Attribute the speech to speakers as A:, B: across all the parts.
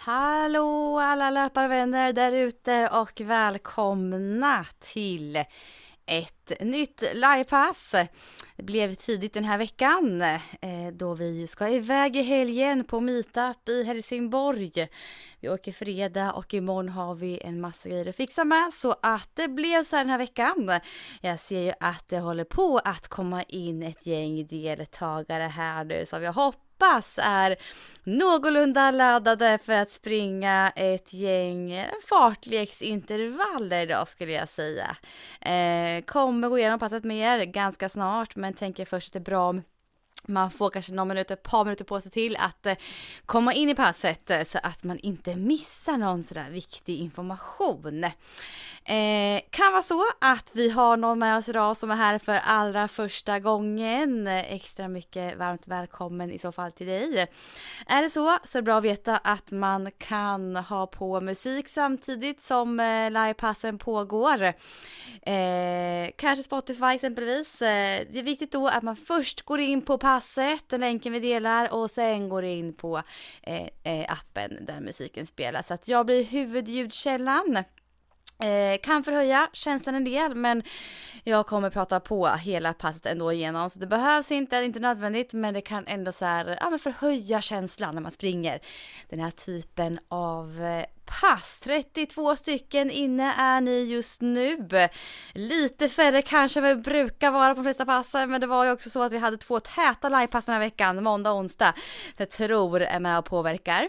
A: Hallå alla löparvänner där ute och välkomna till ett nytt livepass. Det blev tidigt den här veckan då vi ska iväg i helgen på meetup i Helsingborg. Vi åker fredag och imorgon har vi en massa grejer att fixa med, så att det blev så här den här veckan. Jag ser ju att det håller på att komma in ett gäng deltagare här nu som jag hoppas är någorlunda laddade för att springa ett gäng fartleksintervaller idag, skulle jag säga. Kommer gå igenom passet med er ganska snart, men tänker först att det är bra om man får kanske ett par minuter på sig till att komma in i passet så att man inte missar någon sådär viktig information. Kan vara så att vi har någon med oss idag som är här för allra första gången. Extra mycket varmt välkommen i så fall till dig. Är det så är det bra att veta att man kan ha på musik samtidigt som livepassen pågår. Kanske Spotify exempelvis. Det är viktigt då att man först går in på passet, den länken vi delar, och sen går in på appen där musiken spelas. Så att jag blir huvudljudkällan. Kan förhöja känslan en del, men jag kommer prata på hela passet ändå igenom, så det behövs inte, det är inte nödvändigt, men det kan ändå så här, förhöja känslan när man springer den här typen av pass. 32 stycken inne är ni just nu. Lite färre kanske vi brukar vara på de flesta passen, men det var ju också så att vi hade 2 täta livepass den här veckan, måndag och onsdag. Det tror är med och påverkar.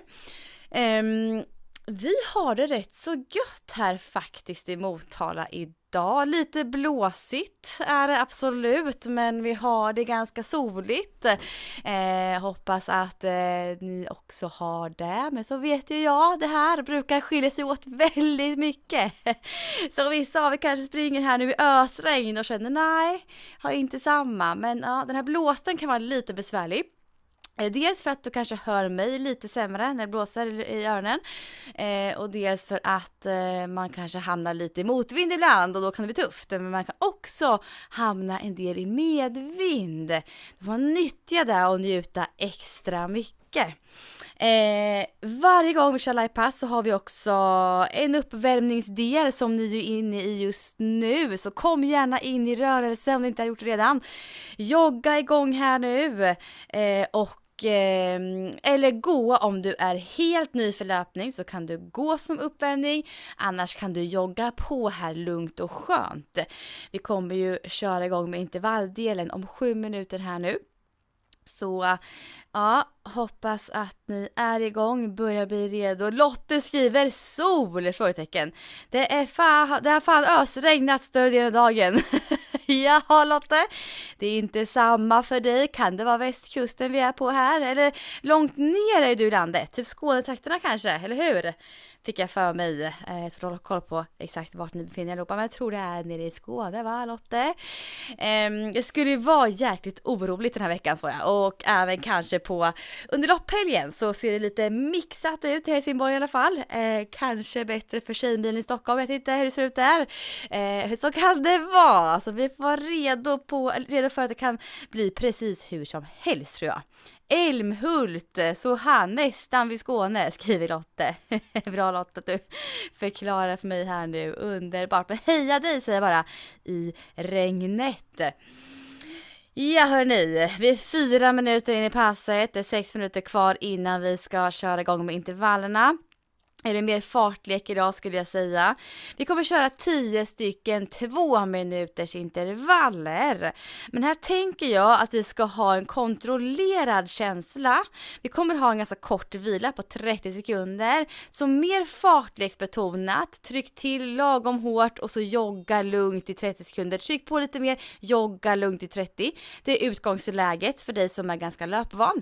A: Vi har det rätt så gött här faktiskt i Motala idag. Lite blåsigt är det absolut, men vi har det ganska soligt. Hoppas att ni också har det. Men så vet ju jag, det här brukar skilja sig åt väldigt mycket. Så vissa av er kanske springer här nu i ösregn och känner nej, har inte samma. Men ja, den här blåsten kan vara lite besvärlig. Dels för att du kanske hör mig lite sämre när det blåser i öronen. Och dels för att man kanske hamnar lite i motvind ibland och då kan det bli tufft. Men man kan också hamna en del i medvind. Då får man nyttja det och njuta extra mycket. Varje gång vi kör livepass så har vi också en uppvärmningsdel som ni är inne i just nu. Så kom gärna in i rörelse om ni inte har gjort det redan. Jogga igång här nu. Eller gå om du är helt ny för löpning, så kan du gå som uppvärmning. Annars kan du jogga på här lugnt och skönt. Vi kommer ju köra igång med intervalldelen om 7 minuter här nu. Så ja, hoppas att ni är igång, börjar bli redo. Lotte skriver sol, frågetecken. Det har fan ösregnat större delen av dagen. Ja, Lotte, det är inte samma för dig. Kan det vara västkusten vi är på här? Eller långt ner är du i landet? Typ Skånetrakterna kanske, eller hur? Fick jag för mig. Jag får hålla koll på exakt vart ni befinner er i Europa. Men jag tror det är nere i Skåne, va Lotte? Det skulle ju vara jäkligt oroligt den här veckan, så jag. Och även kanske på under lopphelgen så ser det lite mixat ut i Helsingborg i alla fall. Kanske bättre för tjejbilen i Stockholm. Jag vet inte hur det ser ut där. Så kan det vara. Alltså, vi får vara redo för att det kan bli precis hur som helst, tror jag. Älmhult, så här nästan vid Skåne, skriver Lotte. Bra Lotte att du förklarar för mig här nu. Underbart. Men heja dig, säger jag bara, i regnet. Ja hörni, vi är 4 minuter in i passet. Det är 6 minuter kvar innan vi ska köra igång med intervallerna. Eller mer fartlek idag, skulle jag säga. Vi kommer köra 10 stycken 2 minuters intervaller. Men här tänker jag att vi ska ha en kontrollerad känsla. Vi kommer ha en ganska kort vila på 30 sekunder. Så mer fartleksbetonat. Tryck till lagom hårt och så jogga lugnt i 30 sekunder. Tryck på lite mer, jogga lugnt i 30. Det är utgångsläget för dig som är ganska löpvan.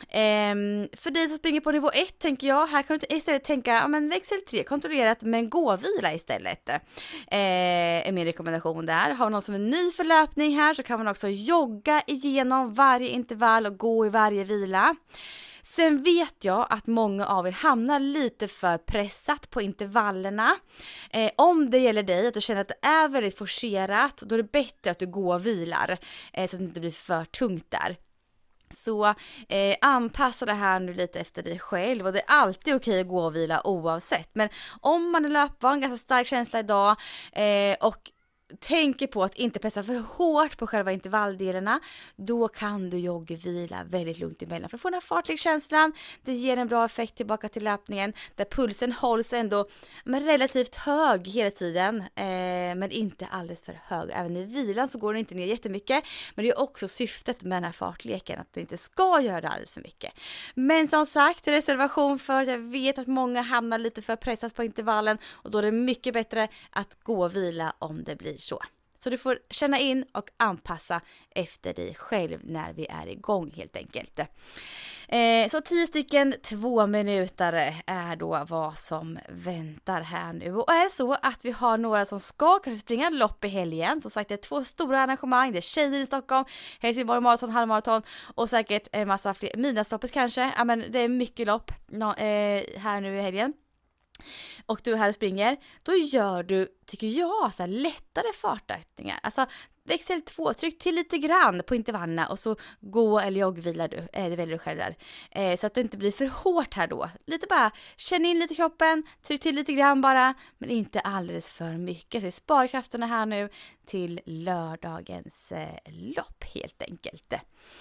A: För dig som springer på nivå 1 tänker jag. Här kan du istället tänka men växel 3, kontrollerat men gå-vila istället. Är min rekommendation där. Har någon som är ny för löpning här så kan man också jogga igenom varje intervall och gå i varje vila. Sen vet jag att många av er hamnar lite för pressat på intervallerna. Om det gäller dig, att du känner att det är väldigt forcerat, då är det bättre att du går och vilar så att det inte blir för tungt där. Så anpassa det här nu lite efter dig själv, och det är alltid okej att gå och vila oavsett. Men om man är löpvan, ganska stark känsla idag och tänker på att inte pressa för hårt på själva intervalldelarna, då kan du joggvila väldigt lugnt emellan för att få den här fartliga känslan. Det ger en bra effekt tillbaka till löpningen där pulsen hålls ändå relativt hög hela tiden, men inte alldeles för hög. Även i vilan så går den inte ner jättemycket, men det är också syftet med den här fartleken, att det inte ska göra det alldeles för mycket. Men som sagt, reservation för att jag vet att många hamnar lite för pressat på intervallen, och då är det mycket bättre att gå och vila om det blir så du får känna in och anpassa efter dig själv när vi är igång helt enkelt. Så 10 stycken 2 minuter är då vad som väntar här nu. Och är det så att vi har några som ska kanske springa lopp i helgen, så sagt det är 2 stora arrangemang, det är Tjejer i Stockholm, Helsingborg maraton, halvmaraton och säkert en massa fler, Midnattsloppet kanske. Ja, men det är mycket lopp här nu i helgen. Och du är här och springer, då gör du, tycker jag, så här lättare fartökningar. Alltså växel 2, tryck till lite grann på intervallerna och så gå eller joggvilar du, det väljer du själv där. Så att det inte blir för hårt här då. Lite bara, känn in lite kroppen, tryck till lite grann bara, men inte alldeles för mycket. Så vi sparar krafterna här nu till lördagens lopp helt enkelt.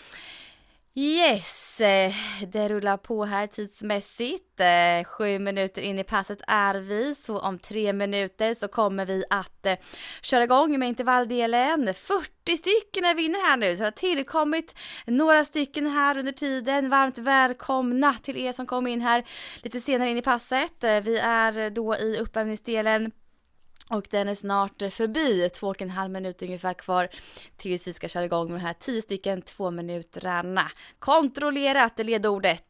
A: Yes, det rullar på här tidsmässigt. 7 minuter in i passet är vi, så om 3 minuter så kommer vi att köra igång med intervalldelen. 40 stycken är vi inne här nu, så det har tillkommit några stycken här under tiden. Varmt välkomna till er som kom in här lite senare in i passet. Vi är då i uppvärmningsdelen. Och den är snart förbi, 2,5 minuter ungefär kvar tills vi ska köra igång med de här 10 stycken 2 minuterna. Kontrollerat, ledordet.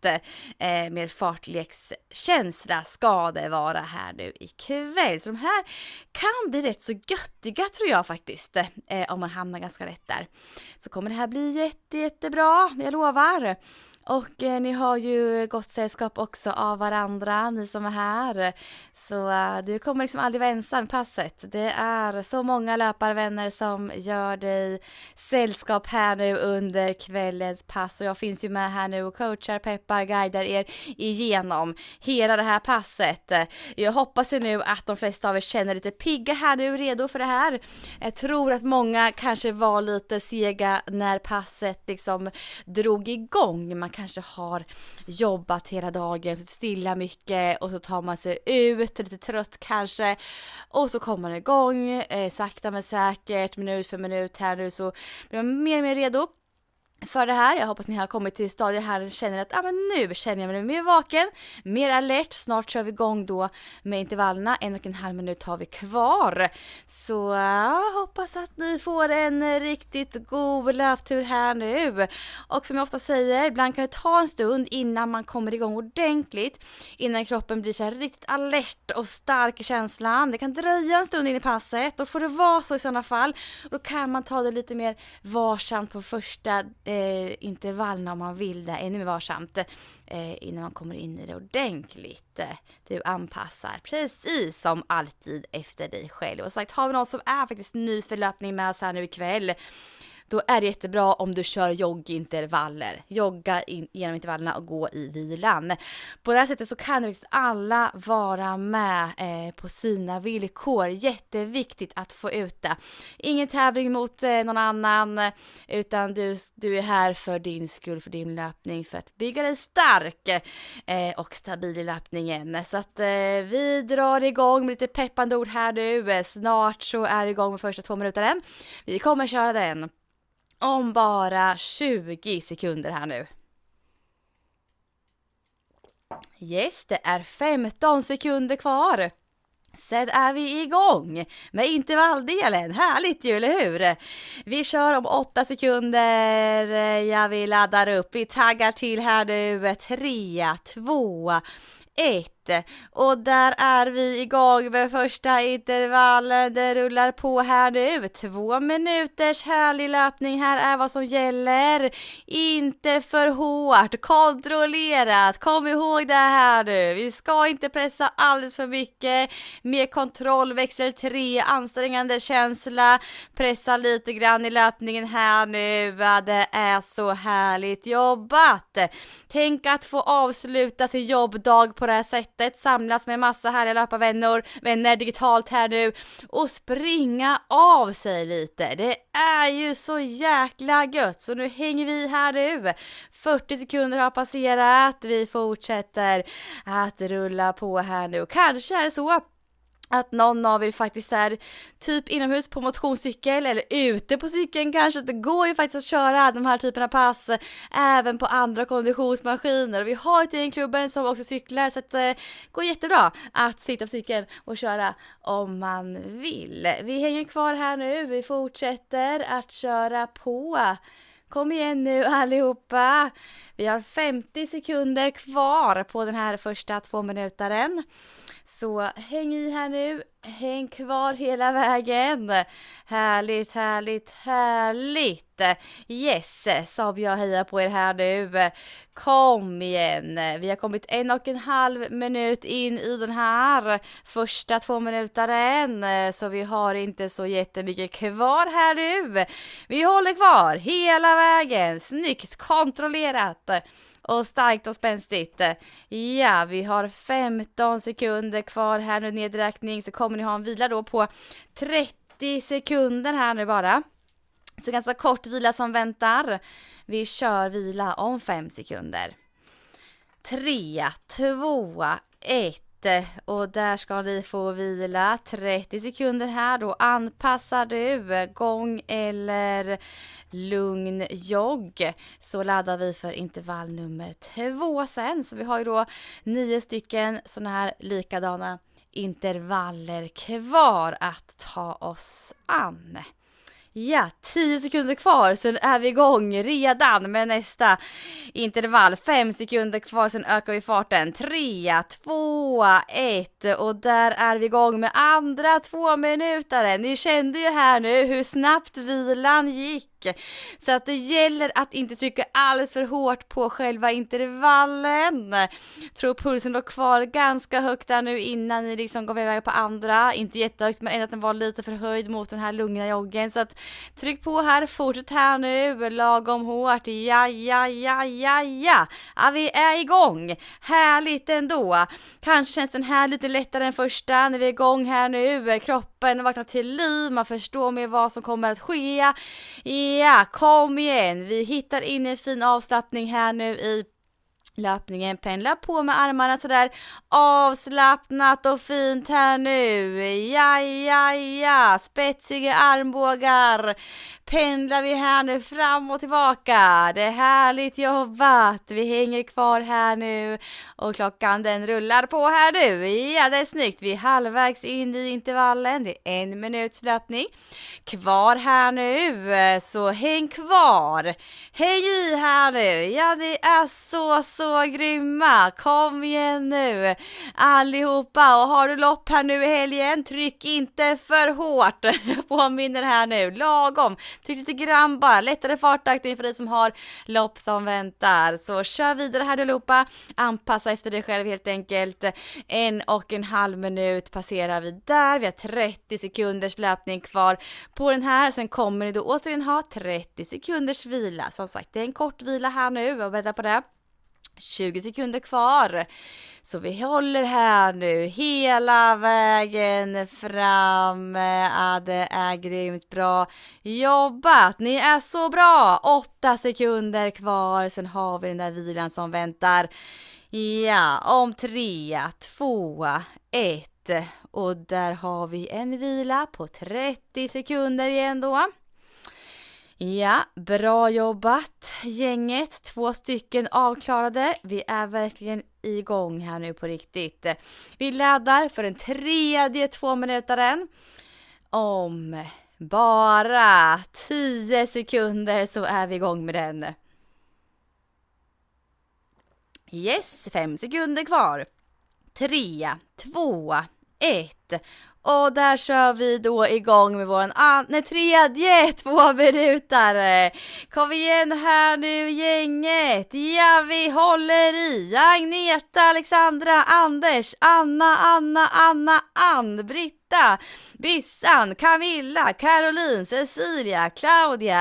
A: Mer fartlekskänsla ska det vara här nu ikväll. Så de här kan bli rätt så göttiga tror jag faktiskt. Om man hamnar ganska rätt där. Så kommer det här bli jättebra, jag lovar. Och ni har ju gott sällskap också av varandra, ni som är här. Så du kommer liksom aldrig vara ensam i passet. Det är så många löparvänner som gör dig sällskap här nu under kvällens pass. Och jag finns ju med här nu och coachar, peppar, guidar er igenom hela det här passet. Jag hoppas ju nu att de flesta av er känner lite pigga här nu, redo för det här. Jag tror att många kanske var lite sega när passet liksom drog igång. Man kanske har jobbat hela dagen, så stilla mycket och så tar man sig ut, lite trött kanske, och så kommer man igång sakta men säkert, minut för minut här nu, så blir man mer och mer redo för det här. Jag hoppas ni har kommit till stadiet här och känner att men nu känner jag mig mer vaken, mer alert. Snart kör vi igång då med intervallerna. 1,5 minut har vi kvar. Så hoppas att ni får en riktigt god löptur här nu. Och som jag ofta säger, ibland kan det ta en stund innan man kommer igång ordentligt. Innan kroppen blir så här riktigt alert och stark i känslan. Det kan dröja en stund in i passet. Då får det vara så i sådana fall. Då kan man ta det lite mer varsamt på första intervallerna om man vill det, ännu mer varsamt innan man kommer in i det ordentligt. Du anpassar precis som alltid efter dig själv. Och sagt, har vi någon som är faktiskt ny för löpning med oss här nu ikväll, då är det jättebra om du kör joggintervaller. Jogga genom intervallerna och gå i vilan. På det här sättet så kan ju alla vara med på sina villkor. Jätteviktigt att få ut det. Ingen tävling mot någon annan, utan du är här för din skull, för din löpning, för att bygga dig stark och stabil i löpningen. Så att vi drar igång med lite peppande ord här nu. Snart så är vi igång med första 2 minuter. Vi kommer köra den om bara 20 sekunder här nu. Yes, det är 15 sekunder kvar. Sen är vi igång med intervalldelen. Härligt ju, eller hur? Vi kör om 8 sekunder. Ja, vi laddar upp. Vi taggar till här nu. 3, 2, 1. Och där är vi igång med första intervallen. Det rullar på här nu. 2 minuters härlig löpning. Här är vad som gäller. Inte för hårt. Kontrollerat. Kom ihåg det här nu. Vi ska inte pressa alldeles för mycket. Med kontroll. Växel 3. Ansträngande känsla. Pressa lite grann i löpningen här nu. Det är så härligt jobbat. Tänk att få avsluta sin jobbdag på det här sättet. Samlas med massa härliga löparvänner digitalt här nu. Och springa av sig lite. Det är ju så jäkla gött. Så nu hänger vi här nu. 40 sekunder har passerat. Vi fortsätter att rulla på här nu. Kanske är det så att någon av er faktiskt är typ inomhus på motionscykel eller ute på cykeln kanske. Det går ju faktiskt att köra de här typerna av pass även på andra konditionsmaskiner. Och vi har ett gäng klubben som också cyklar, så att det går jättebra att sitta på cykeln och köra om man vill. Vi hänger kvar här nu. Vi fortsätter att köra på. Kom igen nu allihopa. Vi har 50 sekunder kvar på den här första 2 minutaren. Så häng i här nu. Häng kvar hela vägen. Härligt, härligt, härligt. Yes, så jag hejar på er här nu. Kom igen. Vi har kommit 1,5 minut in i den här första 2 minutaren. Så vi har inte så jättemycket kvar här nu. Vi håller kvar hela vägen. Snyggt, kontrollerat. Och starkt och spänstigt. Ja, vi har 15 sekunder kvar här nu nedräkning. Så kommer ni ha en vila då på 30 sekunder här nu bara. Så ganska kort vila som väntar. Vi kör vila om 5 sekunder. 3, 2, 1. Och där ska ni få vila 30 sekunder här. Då anpassar du gång eller lugn jogg. Så laddar vi för intervall nummer 2 sen. Så vi har ju då 9 stycken sådana här likadana intervaller kvar att ta oss an. Ja, 10 sekunder kvar, sen är vi igång redan med nästa intervall. 5 sekunder kvar, sen ökar vi farten. 3, 2, 1 och där är vi igång med andra 2 minuter. Ni kände ju här nu hur snabbt vilan gick. Så att det gäller att inte trycka alldeles för hårt på själva intervallen. Tror pulsen då kvar ganska högt där nu innan ni liksom går iväg på andra. Inte jättehögt, men ändå att den var lite förhöjd mot den här lugna joggen. Så att tryck på här, fortsätt här nu, lagom hårt. Ja, vi är igång. Härligt ändå. Kanske känns den här lite lättare än första när vi är igång här nu. Kroppen vaknar till liv, man förstår med vad som kommer att ske. Ja, kom igen. Vi hittar in en fin avslappning här nu i löpningen. Pendla på med armarna sådär avslappnat och fint här nu. Ja. Spetsiga armbågar. Pendlar vi här nu fram och tillbaka. Det är härligt jobbat. Vi hänger kvar här nu. Och klockan den rullar på här nu. Ja, det är snyggt. Vi är halvvägs in i intervallen. Det är 1 minuts löpning. Kvar här nu. Så häng kvar. Häng i här nu. Ja, det är så grymma. Kom igen nu. Allihopa. Och har du lopp här nu i helgen, tryck inte för hårt. Påminner här nu. Lagom. Tryck lite grann bara, lättare fartakt för dig som har lopp som väntar. Så kör vidare här allihopa, anpassa efter dig själv helt enkelt. 1,5 minut passerar vi där. Vi har 30 sekunders löpning kvar på den här. Sen kommer ni då återigen ha 30 sekunders vila. Som sagt, det är en kort vila här nu och vänta på det. 20 sekunder kvar. Så vi håller här nu hela vägen fram. Det är grymt bra jobbat. Ni är så bra. 8 sekunder kvar. Sen har vi den där vilan som väntar. Ja, om 3, 2, 1. Och där har vi en vila på 30 sekunder igen då. Ja, bra jobbat gänget. 2 stycken avklarade. Vi är verkligen igång här nu på riktigt. Vi laddar för den 3:e 2 minutaren. Om bara 10 sekunder så är vi igång med den. Yes, 5 sekunder kvar. 3, 2, 1. Och där kör vi då igång med våran tredje 2 minuter. Kom igen här nu gänget. Ja, vi håller i. Agneta, Alexandra, Anders, Anna, Britta, Byssan, Camilla, Caroline, Cecilia, Claudia,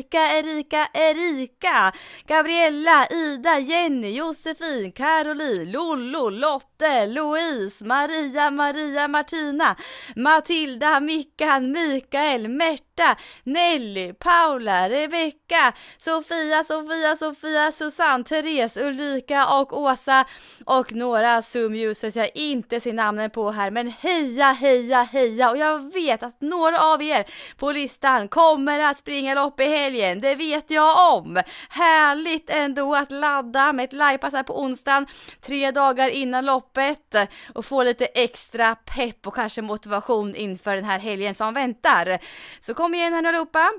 A: Erika, Gabriella, Ida, Jenny, Josefin, Caroline, Lollo, Lotte, Louise, Maria, Martina, Matilda, Mickan, Mikael, Märta, Nelly, Paula, Rebecka, Sofia, Susanne, Therese, Ulrika och Åsa och några Zoom-users jag inte ser namnen på här, men heja och jag vet att några av er på listan kommer att springa lopp i helgen, det vet jag om. Härligt ändå att ladda med ett livepass här på onsdagen 3 dagar innan loppet och få lite extra pepp och kanske motivation inför den här helgen som väntar. Så kom igen här nu allihopa.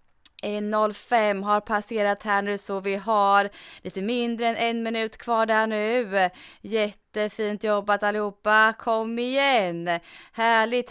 A: 1:05 har passerat här nu, så vi har lite mindre än 1 minut kvar där nu. Jättefint jobbat allihopa, kom igen. Härligt.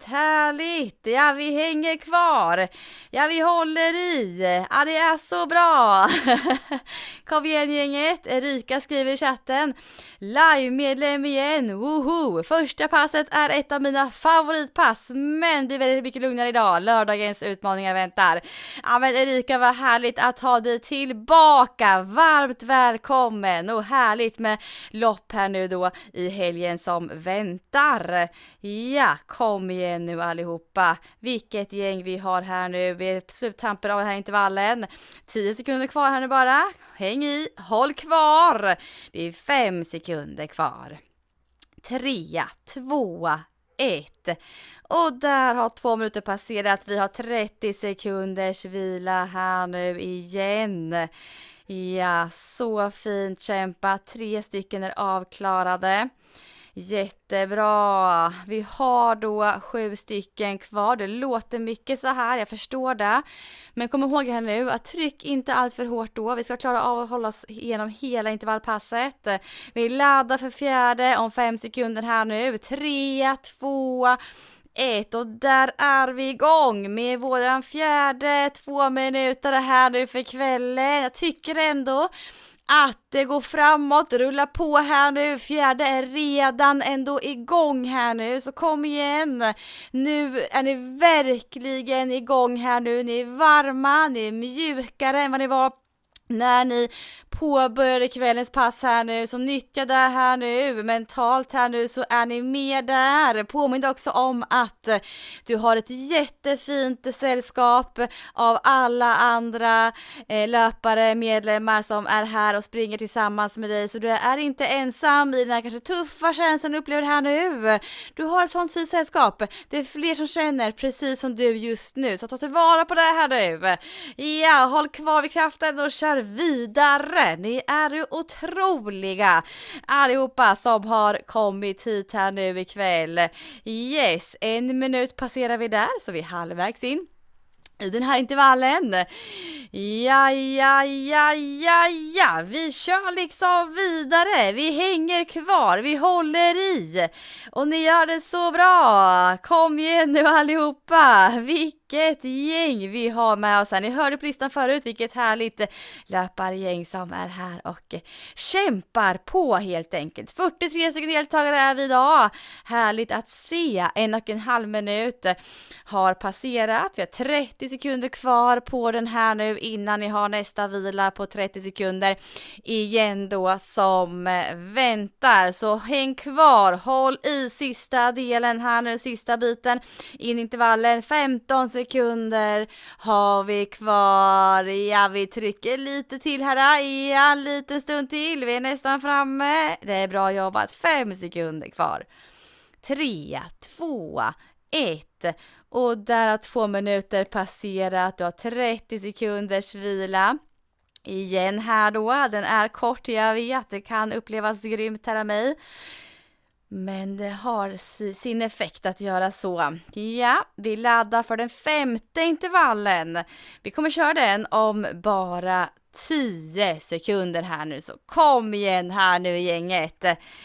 A: Ja, vi hänger kvar. Ja, vi håller i. Ja, det är så bra. Kom igen gänget. Erika skriver i chatten. Live-medlem igen. Woho! Första passet är ett av mina favoritpass, men blir väldigt mycket lugnare idag. Lördagens utmaningar väntar. Ja, men Erika, var härligt att ha dig tillbaka. Varmt välkommen och härligt med lopp här nu då i helgen som väntar. Ja, kom igen nu allihopa. Vilket gäng vi har här nu. Vi är sluttampen av den här intervallen. 10 sekunder kvar här nu bara. Häng i, håll kvar. Det är 5 sekunder kvar. 3, 2, 1. Och där har 2 minuter passerat. Vi har 30 sekunders vila här nu igen. Ja, så fint kämpat. 3 stycken är avklarade. Jättebra. Vi har då 7 stycken kvar. Det låter mycket så här, jag förstår det. Men kom ihåg här nu att tryck inte allt för hårt då. Vi ska klara av att hålla oss igenom hela intervallpasset. Vi laddar för fjärde om 5 sekunder här nu. 3, 2, 1 och där är vi igång med våran fjärde 2 minuter här nu för kvällen. Jag tycker ändå att det går framåt, rulla på här nu. Fjärde är redan ändå igång här nu, så kom igen. Nu är ni verkligen igång här nu. Ni är varma, ni är mjukare än vad ni var när ni påbörjade kvällens pass här nu, så nyttja det här nu mentalt här nu, så är ni med där. Påminn också om att du har ett jättefint sällskap av alla andra löpare, medlemmar som är här och springer tillsammans med dig, så du är inte ensam i den här kanske tuffa känslan du upplever här nu. Du har ett sånt fint sällskap. Det är fler som känner precis som du just nu, så ta tillvara på det här nu. Ja, håll kvar vid kraften och kör vidare. Ni är ju otroliga allihopa som har kommit hit här nu ikväll. Yes, 1 minut passerar vi där, så vi är halvvägs in i den här intervallen. Ja, vi kör liksom vidare. Vi hänger kvar, vi håller i. Och ni gör det så bra. Kom igen nu allihopa. Vilket gäng vi har med oss här. Ni hörde på listan förut, vilket härligt löpargäng som är här och kämpar på helt enkelt. 43 stycken deltagare är vi idag. Härligt att se. 1,5 minut har passerat. Vi har 30 sekunder kvar på den här nu innan ni har nästa vila på 30 sekunder igen då som väntar. Så häng kvar, håll i sista delen här nu, sista biten in i intervallen. 15 sekunder har vi kvar. Ja, vi trycker lite till här. Ja, en liten stund till. Vi är nästan framme. Det är bra jobbat. 5 sekunder kvar. 3, 2, 1. Och där har 2 minuter passerat. Du har 30 sekunders vila. Igen här då. Den är kort, jag vet. Det kan upplevas grymt här av mig. Men det har sin effekt att göra så. Ja, vi laddar för den 5:e intervallen. Vi kommer köra den om bara 10 sekunder här nu. Så kom igen här nu gänget.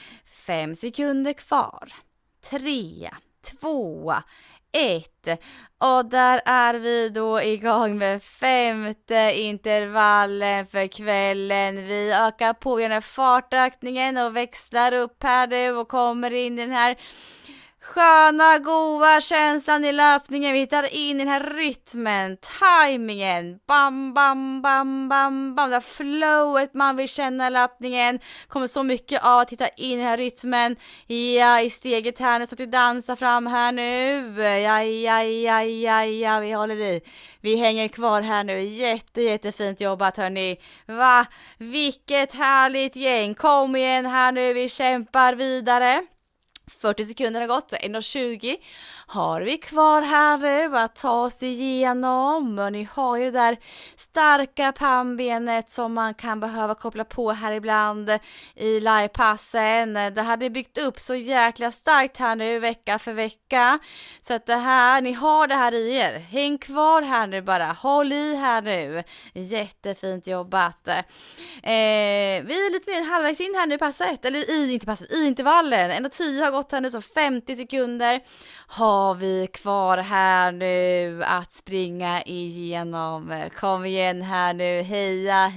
A: 5 sekunder kvar. 3, 2, 1. Och där är vi då igång med 5:e intervallen för kvällen. Vi ökar på den här fartökningen och växlar upp här nu och kommer in i den här sköna, goda känslan i löpningen. Vi hittar in i den här rytmen, tajmingen, bam, bam, bam, bam, bam. Det här flowet man vill känna i löpningen. Kommer så mycket av att hitta in i den här rytmen. Ja, i steget här nu, så till dansa fram här nu. Ja, vi håller i. Vi hänger kvar här nu. Jättefint jobbat hörni. Va? Vilket härligt gäng. Kom igen här nu, vi kämpar vidare. 40 sekunder har gått, så 1:20 har vi kvar här nu att ta oss igenom. Och ni har ju där starka pannbenet som man kan behöva koppla på här ibland i livepassen. Det hade byggt upp så jäkla starkt här nu vecka för vecka. Så att det här, ni har det här i er. Häng kvar här nu bara, håll i här nu. Jättefint jobbat. Vi är lite mer än halvvägs in här nu i passet, eller i intervallen. 1:10 har gått här nu, så 50 sekunder har vi kvar här nu att springa igenom. Kom igen här nu, heja.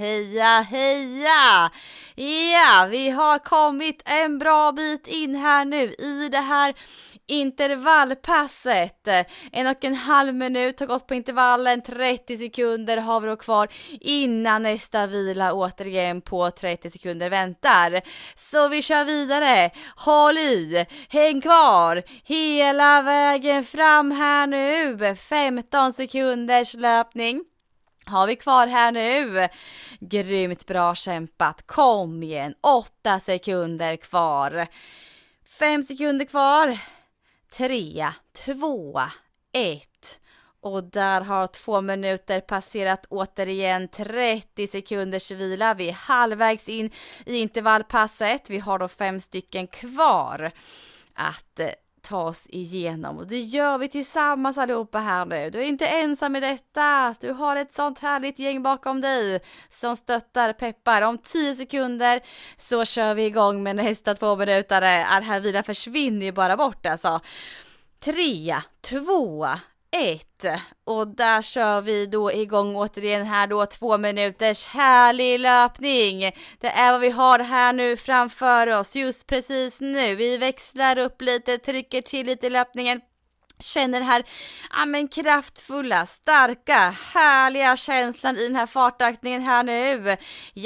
A: Ja, vi har kommit en bra bit in här nu i det här intervallpasset. 1,5 minut har gått på intervallen, 30 sekunder har vi då kvar innan nästa vila återigen på 30 sekunder väntar. Så vi kör vidare, håll i, häng kvar hela vägen fram här nu, 15 sekunders löpning har vi kvar här nu. Grymt bra kämpat, kom igen, 8 sekunder kvar, 5 sekunder kvar. 3, 2, 1. Och där har 2 minuter passerat återigen, 30 sekunders vila. Vi är halvvägs in i intervallpasset. Vi har då 5 stycken kvar att ta oss igenom. Och det gör vi tillsammans allihopa här nu. Du är inte ensam i detta. Du har ett sånt härligt gäng bakom dig som stöttar, peppar. Om 10 sekunder så kör vi igång med nästa 2 minuter. Den här vilan försvinner ju bara bort alltså. 3, 2, 1. Och där kör vi då igång återigen här då 2 minuters härlig löpning. Det är vad vi har här nu framför oss just precis nu. Vi växlar upp lite, trycker till lite i löpningen. Känner den här kraftfulla, starka, härliga känslan i den här fartökningen här nu.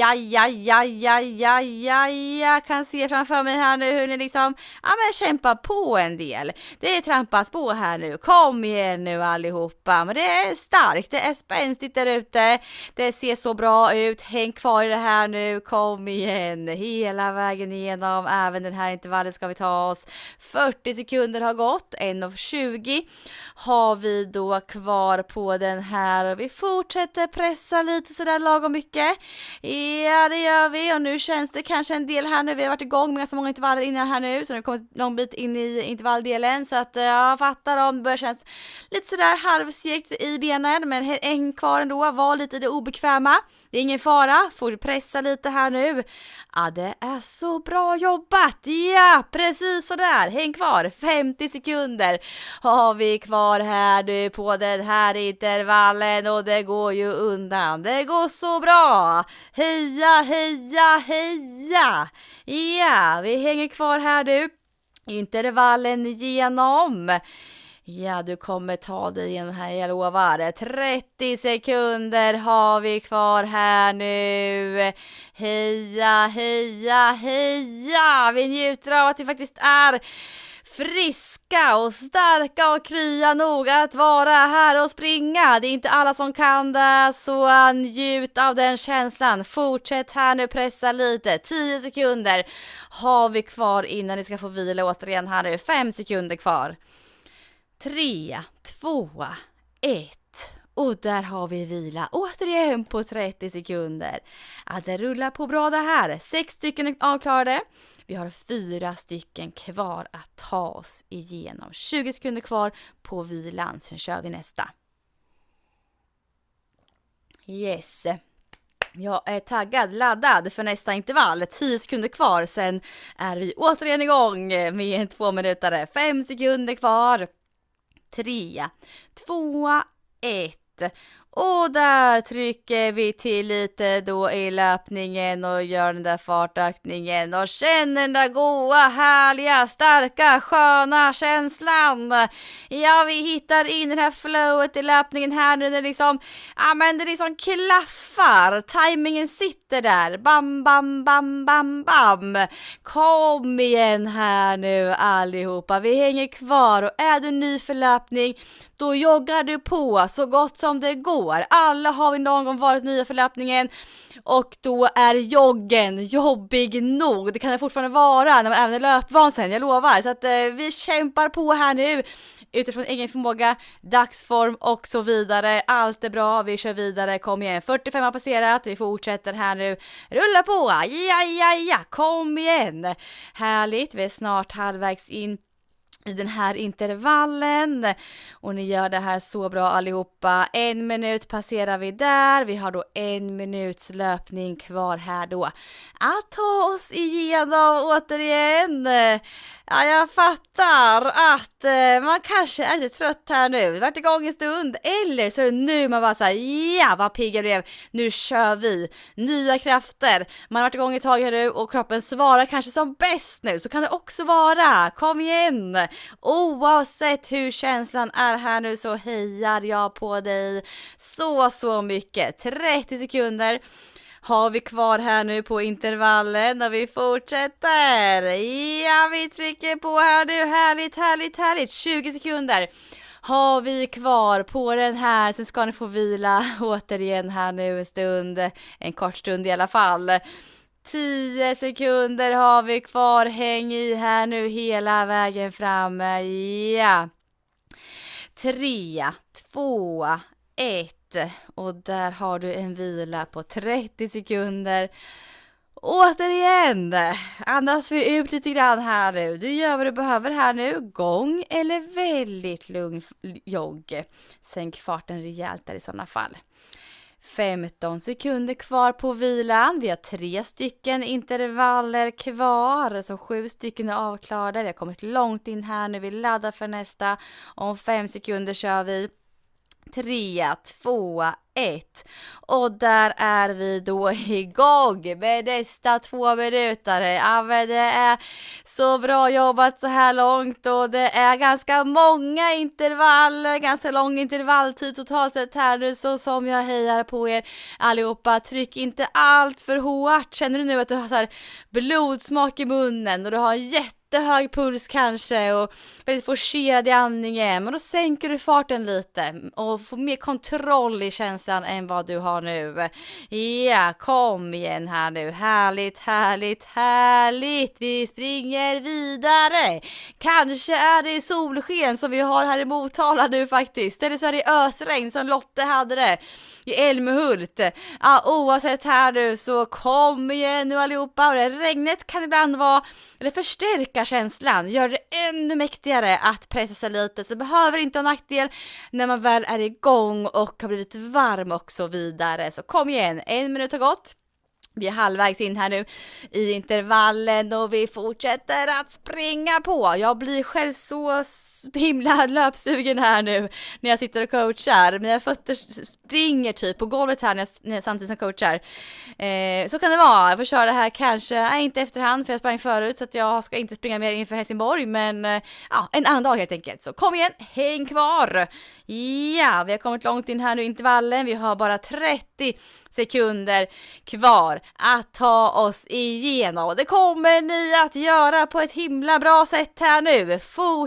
A: Jag kan se framför mig här nu hur ni liksom kämpar på en del. Det trampas på här nu. Kom igen nu allihopa. Men det är starkt, det är spänstigt där ute. Det ser så bra ut. Häng kvar i det här nu. Kom igen. Hela vägen igenom. Även den här intervallen ska vi ta oss. 40 sekunder har gått. 1:20 har vi då kvar på den här och vi fortsätter pressa lite sådär lagom mycket. Ja, det gör vi och nu känns det kanske en del här nu. Vi har varit igång med ganska många intervaller innan här nu, så nu kommer någon bit in i intervalldelen, så att jag fattar om det börjar kännas lite sådär halvsegt i benen, men en kvar ändå, var lite det obekväma. Det är ingen fara, får pressa lite här nu. Ja, det är så bra jobbat. Ja, precis så där. Häng kvar, 50 sekunder har vi kvar här nu på den här intervallen och det går ju undan. Det går så bra. Heja. Ja, vi hänger kvar här nu. Intervallen igenom. Ja, du kommer ta dig igenom här, jag lovar. 30 sekunder har vi kvar här nu. Heja. Vi njuter av att vi faktiskt är friska och starka och krya nog att vara här och springa. Det är inte alla som kan det, så njut av den känslan. Fortsätt här nu, pressa lite. 10 sekunder har vi kvar innan ni ska få vila återigen här nu. 5 sekunder kvar. 3, 2, 1. Och där har vi vila återigen på 30 sekunder. Ja, det rullar på bra det här. 6 stycken är avklarade. Vi har 4 stycken kvar att ta oss igenom. 20 sekunder kvar på vilan. Sen kör vi nästa. Yes. Jag är taggad, laddad för nästa intervall. 10 sekunder kvar, sen är vi återigen igång med en 2 minuter. 5 sekunder kvar. 3, 2, 1. Och där trycker vi till lite då i löpningen och gör den där fartökningen och känner den där goa, härliga, starka, sköna känslan. Ja, vi hittar in det här flowet i löpningen här nu. Det liksom, ja men det liksom klaffar. Timingen sitter där. Bam, bam, bam, bam, bam. Kom igen här nu allihopa. Vi hänger kvar och är du ny för löpning, då joggar du på så gott som det går. Alla har vi någon gång varit nya för löpningen och då är joggen jobbig nog. Det kan det fortfarande vara när man även är löpvan sen, jag lovar. Så att vi kämpar på här nu utifrån egen förmåga, dagsform och så vidare. Allt är bra, vi kör vidare. Kom igen, 45 har passerat. Vi fortsätter här nu. Rulla på, ja, kom igen. Härligt, vi är snart halvvägs in i den här intervallen och ni gör det här så bra allihopa. 1 minut passerar vi där. Vi har då 1 minuts löpning kvar här då att ta oss igenom återigen. Ja, jag fattar att man kanske är lite trött här nu. Vi har varit igång en stund, eller så är det nu man bara säger ja, vad pigga blev. Nu kör vi. Nya krafter. Man har varit igång ett tag här nu och kroppen svarar kanske som bäst nu. Så kan det också vara. Kom igen. Oavsett hur känslan är här nu så hejar jag på dig så mycket. 30 sekunder har vi kvar här nu på intervallen och vi fortsätter. Ja, vi trycker på här nu. Härligt. 20 sekunder har vi kvar på den här. Sen ska ni få vila återigen här nu en stund. En kort stund i alla fall. 10 sekunder har vi kvar. Häng i här nu hela vägen fram. Ja. 3, 2, 1. Och där har du en vila på 30 sekunder. Återigen, andas vi ut lite grann här nu. Du gör vad du behöver här nu. Gång eller väldigt lugn jogg. Sänk farten rejält där i sådana fall. 15 sekunder kvar på vilan. Vi har 3 stycken intervaller kvar. Så 7 stycken är avklarade. Vi har kommit långt in här nu. Vi laddar för nästa. Om 5 sekunder kör vi. 3, 2, 1. Och där är vi då igång med nästa 2 minuter. Ja, men det är så bra jobbat så här långt och det är ganska många intervaller, ganska lång intervalltid totalt sett här nu, så som jag hejar på er allihopa. Tryck inte allt för hårt. Känner du nu att du har så här blodsmak i munnen och du har jättehög puls kanske och väldigt forcerad i andningen, men då sänker du farten lite och får mer kontroll i känslan än vad du har nu. Ja, kom igen här nu. Härligt. Vi springer vidare. Kanske är det solsken som vi har här i Motala nu faktiskt. Eller så är det ösregn som Lotte hade det i Älmhult. Ja, oavsett här nu så kom igen nu allihopa. Och det regnet kan ibland vara, eller förstärka känslan, gör det ännu mäktigare att pressa sig lite. Så det behöver inte ha nackdel när man väl är igång och har blivit varm och så vidare. Så kom igen, 1 minut har gått. Vi är halvvägs in här nu i intervallen och vi fortsätter att springa på. Jag blir själv så himla löpsugen här nu när jag sitter och coachar. Mina fötter springer typ på golvet här när jag samtidigt som coachar. Så kan det vara. Jag får köra det här kanske, inte efterhand för jag sprang förut så att jag ska inte springa mer inför Helsingborg. Men en annan dag helt enkelt. Så kom igen, häng kvar. Ja, vi har kommit långt in här nu i intervallen. Vi har bara 30 sekunder kvar att ta oss igenom. Det kommer ni att göra på ett himla bra sätt här nu.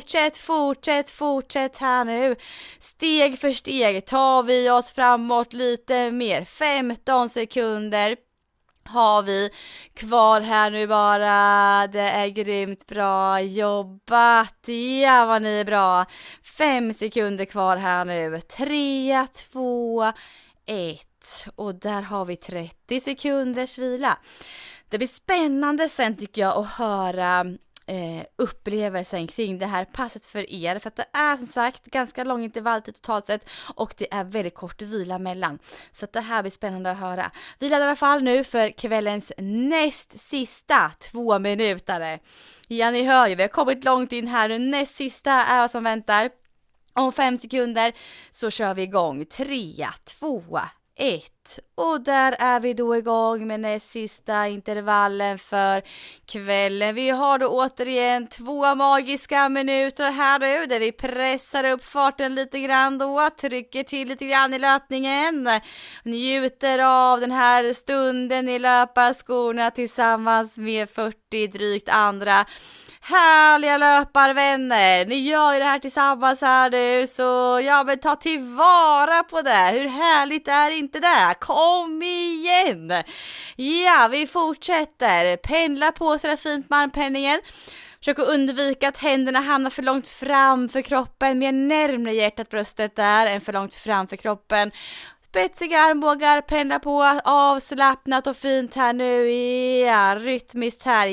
A: Fortsätt här nu. Steg för steg tar vi oss framåt lite mer. 15 sekunder har vi kvar här nu bara. Det är grymt bra jobbat. Ja, vad ni är bra. 5 sekunder kvar här nu. 3, 2, 1. Och där har vi 30 sekunders vila. Det blir spännande sen tycker jag att höra upplevelsen kring det här passet för er, för att det är som sagt ganska lång intervalltid totalt sett och det är väldigt kort vila mellan, så att det här blir spännande att höra. Vi laddar i alla fall nu för kvällens näst sista 2 minuter. Ja, ni hör ju, vi har kommit långt in här nu. Näst sista är vad som väntar. Om 5 sekunder så kör vi igång. 3, 2, 1. Och där är vi då igång med näst sista intervallen för kvällen. Vi har då återigen 2 magiska minuter här nu där vi pressar upp farten lite grann då, trycker till lite grann i löpningen, njuter av den här stunden i löparskorna tillsammans med 40 drygt andra härliga löparvänner. Ni gör ju det här tillsammans här nu, så ja, men ta tillvara på det. Hur härligt är inte det? Kom igen! Ja, vi fortsätter. Pendla på så där fint med armpenningen. Försök att undvika att händerna hamnar för långt fram för kroppen, mer närmare hjärtat, bröstet där än för långt fram för kroppen. Spetsiga armbågar, pendla på, avslappnat och fint här nu. Ja, rytmiskt här.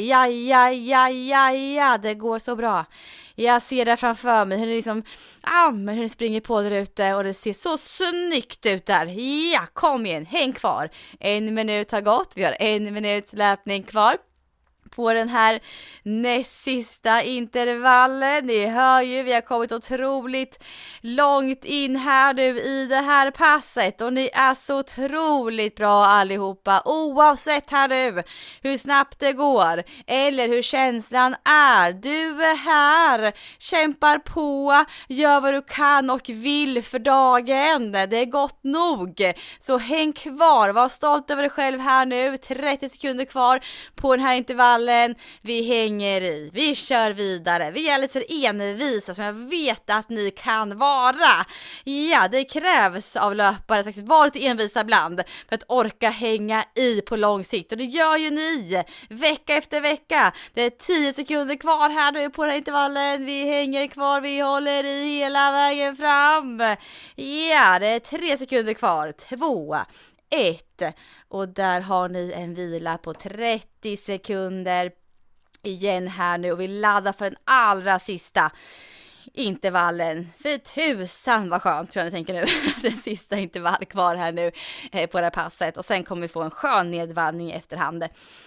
A: Ja, det går så bra. Jag ser det framför mig, hur ni liksom, men hur ni springer på där ute och det ser så snyggt ut där. Ja, kom igen, häng kvar. 1 minut har gått, vi har 1 minuts löpning kvar på den här näst sista intervallen. Ni hör ju, vi har kommit otroligt långt in här nu i det här passet och ni är så otroligt bra allihopa, oavsett här nu hur snabbt det går eller hur känslan är. Du är här, kämpar på, gör vad du kan och vill för dagen. Det är gott nog, så häng kvar, var stolt över dig själv här nu. 30 sekunder kvar på den här intervallen. Vi hänger i, vi kör vidare, vi är lite envisa som jag vet att ni kan vara. Ja, det krävs av löpare att faktiskt vara lite envisa ibland för att orka hänga i på lång sikt, och det gör ju ni vecka efter vecka. Det är 10 sekunder kvar här nu på den här intervallen, vi hänger kvar, vi håller i hela vägen fram. Ja, det är 3 sekunder kvar, 2, 1, och där har ni en vila på 30 sekunder igen här nu, och vi laddar för den allra sista intervallen. För tusan vad skönt, tror jag ni tänker nu. Den sista intervall kvar här nu på det här passet, och sen kommer vi få en skön nedvarvning i efterhand.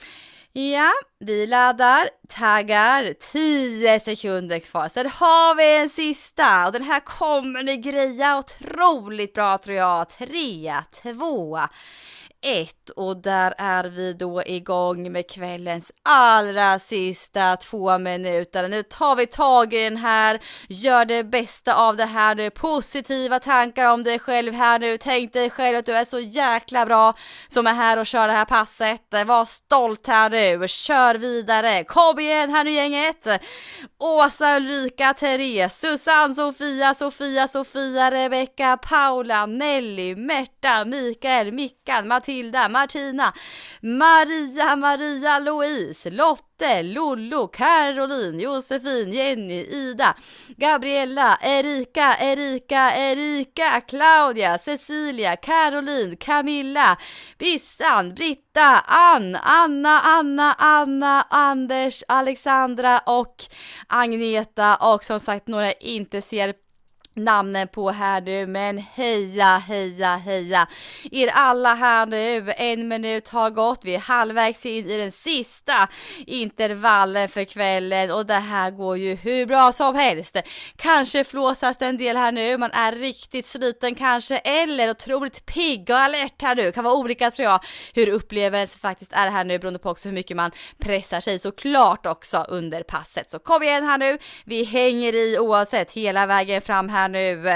A: Ja, vi laddar, taggar, 10 sekunder kvar. Sen har vi en sista, och den här kommer ni greja otroligt bra, tror jag. 3, 2, 1, och där är vi då igång med kvällens allra sista 2 minuter. Nu tar vi tag i den här, gör det bästa av det här nu, positiva tankar om dig själv här nu. Tänk dig själv att du är så jäkla bra som är här och kör det här passet. Var stolt här nu, kör vidare, kom igen här nu gänget. Åsa, Ulrika, Therese, Susanne, Sofia, Rebecca, Paula, Nelly, Märta, Mikael, Mickan, Matilda, Martina, Maria, Louise, Lotte, Lollo, Caroline, Josefin, Jenny, Ida, Gabriella, Erika, Claudia, Cecilia, Caroline, Camilla, Bissan, Britta, Anna, Anders, Alexandra och Agneta, och som sagt några jag inte ser namnen på här nu, men heja er alla här nu. 1 minut har gått, vi är halvvägs in i den sista intervallen för kvällen, och det här går ju hur bra som helst. Kanske flåsas det en del här nu, man är riktigt sliten kanske, eller otroligt pigg och alert här nu. Kan vara olika, tror jag, hur upplevelsen faktiskt är här nu, beroende på också hur mycket man pressar sig såklart också under passet. Så kom igen här nu, vi hänger i oavsett hela vägen fram här nu.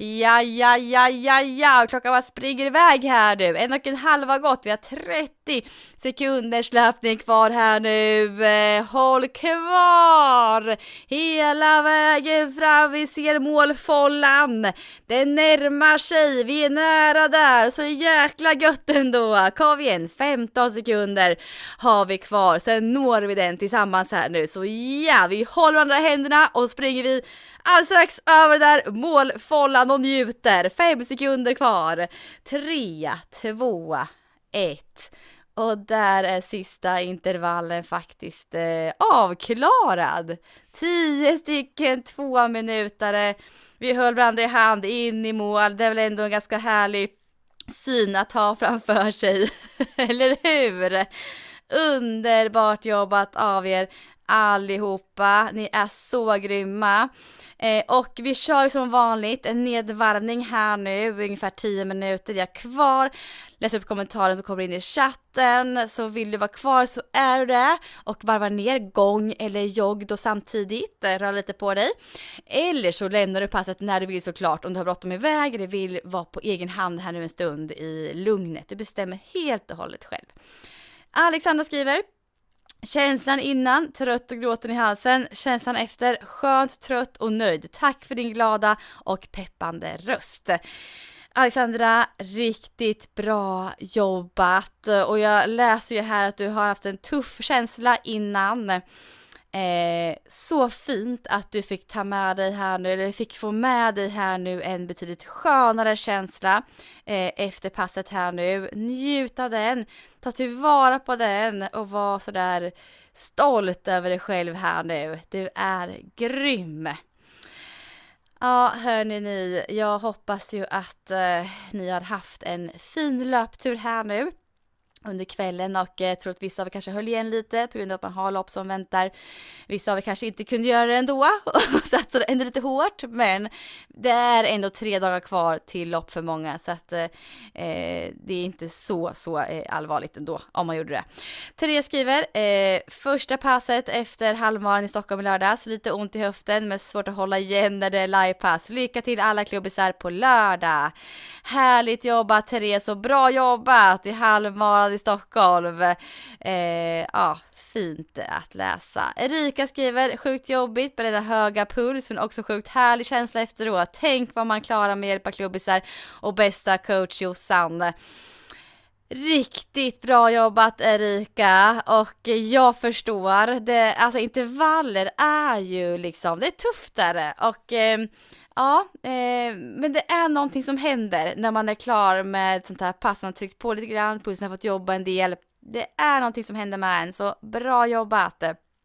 A: Ja. Klockan bara springer iväg här nu. 1,5 har gått. Vi har 30 sekunders löpning kvar här nu. Håll kvar hela vägen fram. Vi ser målfållan. Det närmar sig. Vi är nära där. Så jäkla gött ändå. Kom igen. 15 sekunder har vi kvar. Sen når vi den tillsammans här nu. Så ja, vi håller andra händerna och springer vi alldeles strax över där målfållan och njuter. 5 sekunder kvar. 3, 2, 1. Och där är sista intervallen faktiskt avklarad. 10 stycken 2-minutare. Vi höll varandra i hand in i mål. Det är väl ändå en ganska härlig syn att ha framför sig. Eller hur? Underbart jobbat av er allihopa. Ni är så grymma. Och vi kör ju som vanligt en nedvarvning här nu, ungefär 10 minuter. Jag är kvar. Läs upp kommentaren som kommer in i chatten. Så vill du vara kvar så är du det. Och varva ner gång eller jogg då samtidigt. Rör lite på dig. Eller så lämnar du passet när du vill såklart. Om du har bråttom iväg eller vill vara på egen hand här nu en stund i lugnet. Du bestämmer helt och hållet själv. Alexandra skriver: känslan innan, trött och gråten i halsen. Känslan efter, skönt, trött och nöjd. Tack för din glada och peppande röst. Alexandra, riktigt bra jobbat. Och jag läser ju här att du har haft en tuff känsla innan. Så fint att du fick ta med dig här nu, eller fick få med dig här nu en betydligt skönare känsla efter passet här nu. Njut av den, ta tillvara på den och var så där stolt över dig själv här nu. Du är grym. Ja, hörni ni, jag hoppas ju att ni har haft en fin löptur här nu under kvällen, och jag tror att vissa av er kanske höll igen lite på grund av att man har lopp som väntar. Vissa av er kanske inte kunde göra det ändå och satsade ändå lite hårt, men det är ändå 3 dagar kvar till lopp för många, så att det är inte så allvarligt ändå om man gjorde det. Therese skriver: första passet efter halvmaran i Stockholm i lördags, lite ont i höften men svårt att hålla igen när det är livepass. Lycka till alla klubbisar på lördag. Härligt jobbat Therese, och bra jobbat i halvmaran i Stockholm. Ja, fint att läsa. Erika skriver: sjukt jobbigt med den höga puls, men också sjukt härlig känsla efteråt. Tänk vad man klarar med hjälp av klubbisar och bästa coach Jossan. Riktigt bra jobbat Erika, och jag förstår det, alltså intervaller är ju liksom, det är tufft där, och men det är någonting som händer när man är klar med sånt här pass. Man har tryckt på lite grann, pulsen har fått jobba en del. Det är någonting som händer med en, så bra jobbat.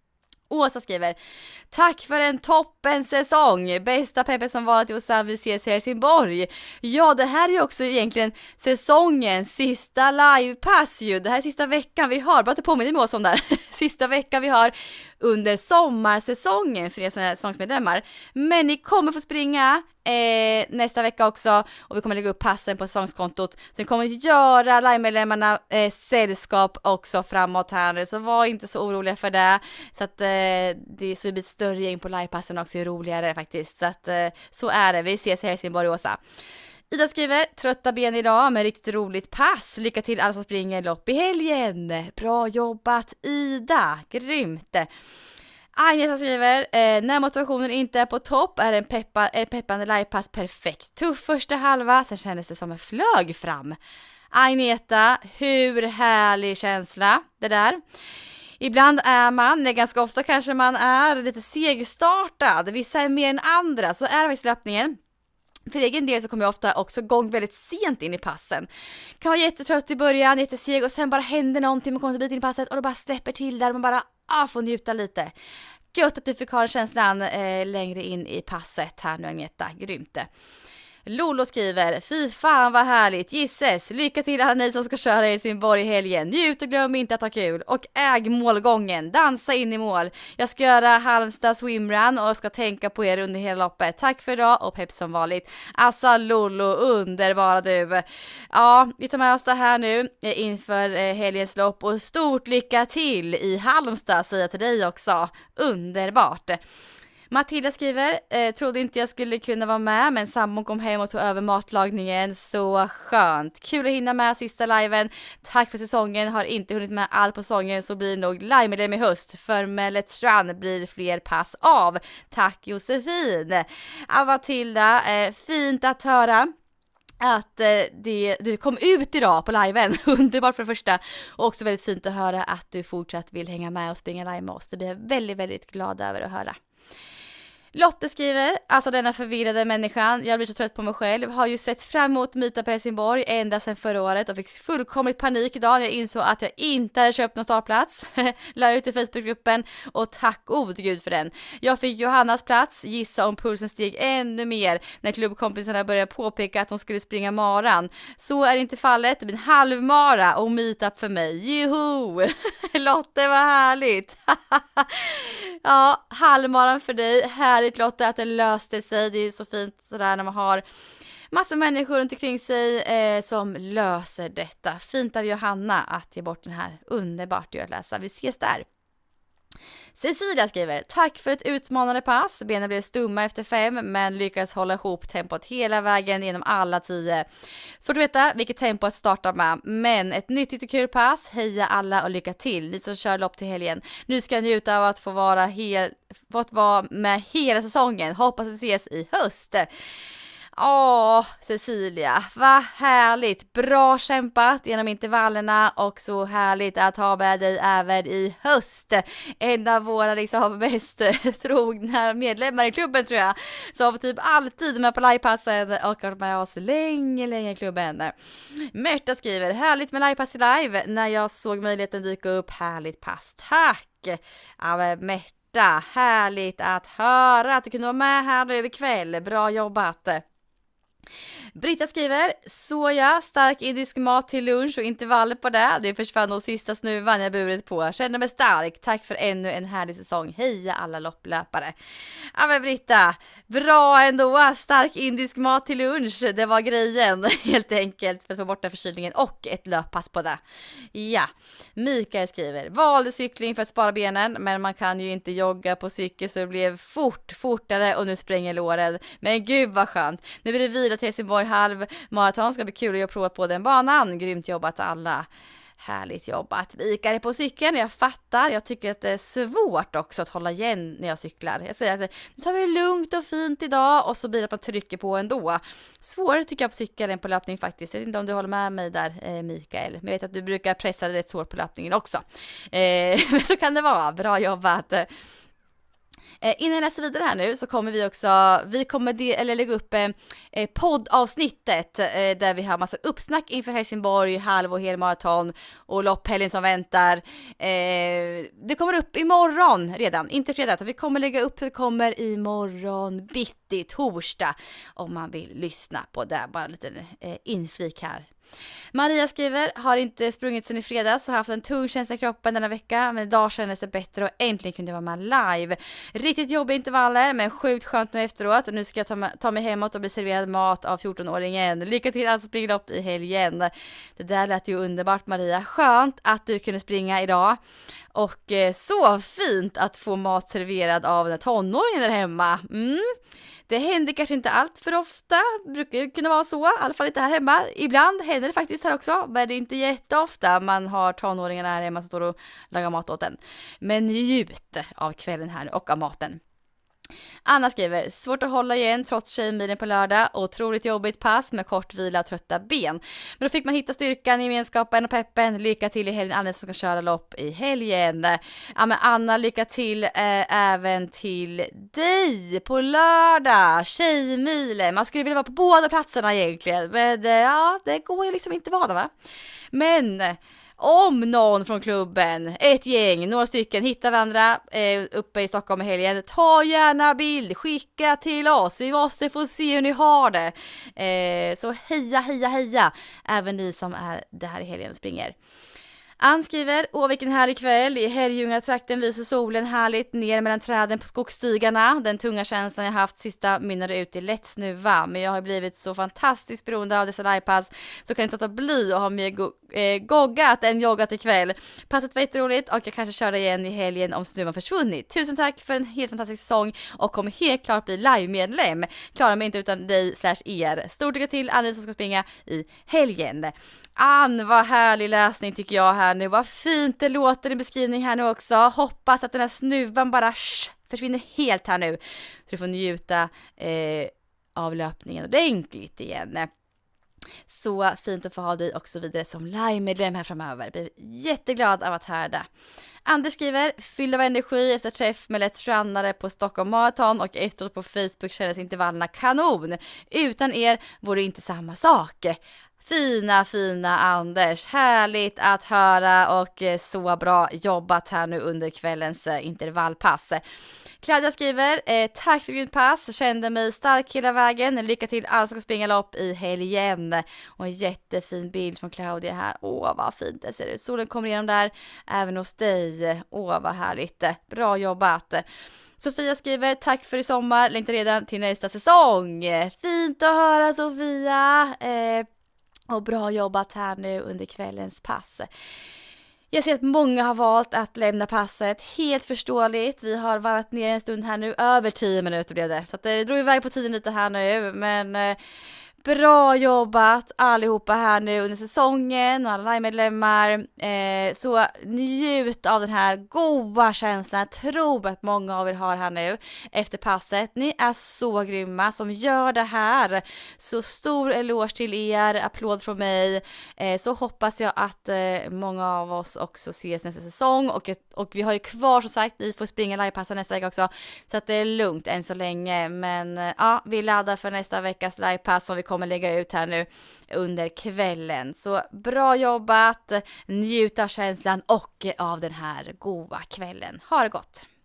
A: Åsa skriver: tack för en toppen säsong. Bästa Peppe som varit hos vi ses i Helsingborg. Ja, det här är ju också egentligen säsongens sista livepass ju. Det här är sista veckan vi har. Bara att påminna mig om där. Sista veckan vi har under sommarsäsongen för er som är säsongsmedlemmar. Men ni kommer få springa nästa vecka också, och vi kommer lägga upp passen på säsongskontot. Så ni kommer göra live-medlemmarna sällskap också framåt här nu, så var inte så oroliga för det. Så att det så blir ett större gäng på livepassen också, är roligare faktiskt. Så att så är det. Vi ses i Helsingborg, Åsa. Ida skriver: trötta ben idag men riktigt roligt pass. Lycka till alla som springer lopp i helgen. Bra jobbat Ida, grymt. Agneta skriver: när motivationen inte är på topp är en peppande livepass perfekt. Tuff första halva, sen kändes det som en flög fram. Agneta, hur härlig känsla det där. Ibland är man, ganska ofta kanske man är lite segstartad. Vissa är mer än andra, så är det i löpningen. För egen del så kommer jag ofta också igång väldigt sent in i passen. Kan vara jättetrött i början, jätteseg, och sen bara händer någonting, man kommer en bit in i passet och då bara släpper till där, man bara får njuta lite. Gött att du fick ha känslan längre in i passet här nu, Agneta, grymt. Lolo skriver: fy fan vad härligt, gisses, lycka till alla ni som ska köra i Helsingborg i helgen. Njut och glöm inte att ha kul, och äg målgången, dansa in i mål. Jag ska göra Halmstad swimrun och ska tänka på er under hela loppet. Tack för idag och pepp som vanligt. Alltså Lolo, underbara du. Ja, vi tar med oss det här nu inför helgens lopp, och stort lycka till i Halmstad säger jag till dig också. Underbart. Matilda skriver: trodde inte jag skulle kunna vara med, men sambon kom hem och tog över matlagningen. Så skönt. Kul att hinna med sista liven. Tack för säsongen. Har inte hunnit med allt på säsongen, så blir nog live-medlem i höst. För med Let's Run blir fler pass av. Tack Josefin. Matilda, fint att höra att du kom ut idag på liven. Underbart för det första, och också väldigt fint att höra att du fortsatt vill hänga med och springa live med oss. Det blir jag väldigt, väldigt glad över att höra. Lotte skriver, alltså denna förvirrade människan, jag blir så trött på mig själv, har ju sett fram emot Meetup på Helsingborg ända sedan förra året och fick fullkomligt panik idag när jag insåg att jag inte hade köpt någon startplats. La ut i Facebookgruppen och tack gode gud för den. Jag fick Johannas plats, gissa om pulsen steg ännu mer när klubbkompisarna började påpeka att de skulle springa maran. Så är inte fallet, det blir en halvmara och Meetup för mig. Juhu! Lotte, vad härligt! Ja, halvmaran för dig. Härligt Lotte att det löste sig. Det är ju så fint sådär när man har massa människor runt omkring sig som löser detta. Fint av Johanna att ge bort den här. Underbart att läsa. Vi ses där. Cecilia skriver, tack för ett utmanande pass. Benen blev stumma efter 5 men lyckades hålla ihop tempot hela vägen genom alla 10. Svårt att veta vilket tempo att starta med, men ett nyttigt och kul pass. Heja alla och lycka till, ni som kör lopp till helgen. Nu ska jag njuta av att få vara med hela säsongen. Hoppas vi ses i höst. Cecilia, vad härligt, bra kämpat genom intervallerna och så härligt att ha med dig även i höst. En av våra mest trogna medlemmar i klubben tror jag, som typ alltid med på livepassen och har med oss länge i klubben. Märta skriver, härligt med livepass i live, när jag såg möjligheten dyka upp, härligt pass, tack. Ja, Märta, härligt att höra att du kunde vara med här nu över kväll, bra jobbat. Britta skriver, soja, stark indisk mat till lunch och intervaller på det. Det försvann nog sista snuvan jag burit på. Känner mig stark. Tack för ännu en härlig säsong. Heja alla lopplöpare. Ja men Britta, bra ändå. Stark indisk mat till lunch. Det var grejen helt enkelt för att få bort den förkylningen och ett löppass på det. Ja, Mikael skriver, valde cykling för att spara benen men man kan ju inte jogga på cykel så det blev fortare och nu spränger låren. Men gud vad skönt. Nu blir det vila till Helsingborg halvmaraton. Ska bli kul att prova på den banan. Grymt jobbat alla. Härligt jobbat. Vikare på cykeln, jag fattar. Jag tycker att det är svårt också att hålla igen när jag cyklar. Jag säger att nu tar vi det lugnt och fint idag och så blir det att man trycker på ändå. Svårare tycker jag på cykeln än på löpning faktiskt. Jag vet inte om du håller med mig där Mikael. Men jag vet att du brukar pressa dig rätt svårt på löpningen också. Men så kan det vara. Bra jobbat. Innan jag läser vidare här nu så kommer vi kommer lägga upp poddavsnittet där vi har massa uppsnack inför Helsingborg, halv- och helmaraton och lopphelgen som väntar. Det kommer upp imorgon redan, inte fredag. Vi kommer lägga upp det, kommer imorgon bitti, torsdag, om man vill lyssna på det. Bara en liten inflik här. Maria skriver, har inte sprungit sen i fredags och haft en tung känsla i kroppen denna vecka, men idag kändes det bättre och äntligen kunde jag vara med live. Riktigt jobbiga intervaller men sjukt skönt nu efteråt och nu ska jag ta mig hemåt och bli serverad mat av 14-åringen. Lycka till att springa upp i helgen. Det där lät ju underbart Maria, skönt att du kunde springa idag och så fint att få mat serverad av den tonåringen där hemma. Det händer kanske inte allt för ofta, brukar ju kunna vara så, i alla fall inte här hemma. Ibland händer det faktiskt här också, men det är inte jätteofta man har tonåringarna här hemma som står och lagar mat åt en. Men njut av kvällen här och av maten. Anna skriver, svårt att hålla igen trots tjejmilen på lördag, otroligt jobbigt pass med kort vila och trötta ben. Men då fick man hitta styrkan, gemenskapen och peppen. Lycka till i helgen, Anna som ska köra lopp i helgen. Ja men Anna, lycka till även till dig på lördag, tjejmilen. Man skulle vilja vara på båda platserna egentligen, men ja, det går ju liksom inte vara va. Men om någon från klubben, ett gäng, några stycken hittar varandra uppe i Stockholm i helgen, ta gärna bild, skicka till oss, vi måste få se hur ni har det. Så heja, även ni som är det här i helgen och springer. Ann skriver, vilken härlig kväll, i Herrljunga-trakten lyser solen härligt ner mellan träden på skogsstigarna. Den tunga känslan jag haft sista mynnade ut i lätt snuva, men jag har blivit så fantastiskt beroende av dessa livepass så kan jag inte låta bli och ha mer goggat än joggat ikväll. Passet var jätteroligt och jag kanske kör igen i helgen om snuvan försvunnit. Tusen tack för en helt fantastisk säsong och kommer helt klart bli live-medlem. Klarar mig inte utan dig/er. Stort lycka till Annie som ska springa i helgen. Ann, vad härlig läsning tycker jag här nu. Vad fint det låter i beskrivning här nu också. Hoppas att den här snuvan bara försvinner helt här nu. Så du får njuta av löpningen ordentligt igen. Så fint att få ha dig också vidare som live-medlem här framöver. Blir jätteglad av att höra det. Anders skriver, fylld av energi efter träff med Let's Runnare på Stockholm Marathon och efteråt på Facebook kändes intervallerna kanon. Utan er vore det inte samma sak. Fina Anders, härligt att höra och så bra jobbat här nu under kvällens intervallpass. Claudia skriver, tack för ditt pass, kände mig stark hela vägen, lycka till alla som ska springa lopp i helgen. Och en jättefin bild från Claudia här, vad fint det ser ut, solen kommer igenom där även hos dig, vad härligt, bra jobbat. Sofia skriver, tack för i sommar, längtar redan till nästa säsong. Fint att höra Sofia, och bra jobbat här nu under kvällens pass. Jag ser att många har valt att lämna passet, helt förståeligt. Vi har varit ner en stund här nu, över 10 minuter blev det. Så att vi drog iväg på 10 minuter här nu, men bra jobbat allihopa här nu under säsongen och alla live-medlemmar. Så njut av den här goda känslan. Jag tror att många av er har här nu efter passet. Ni är så grymma som gör det här. Så stor eloge till er, applåd från mig. Så hoppas jag att många av oss också ses nästa säsong. Och vi har ju kvar som sagt, ni får springa livepassen nästa vecka också. Så att det är lugnt än så länge. Men ja, vi laddar för nästa veckas livepass som vi kommer lägga ut här nu under kvällen. Så bra jobbat, njut av känslan och av den här goda kvällen. Ha det gott!